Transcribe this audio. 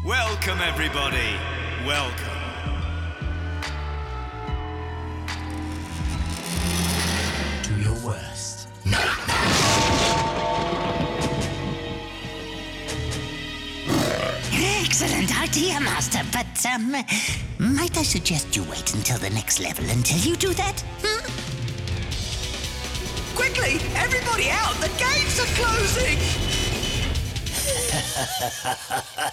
Welcome, everybody. Welcome. Do your worst. Excellent idea, Master, but, might I suggest you wait until the next level until you do that? Quickly, everybody out! The gates are closing!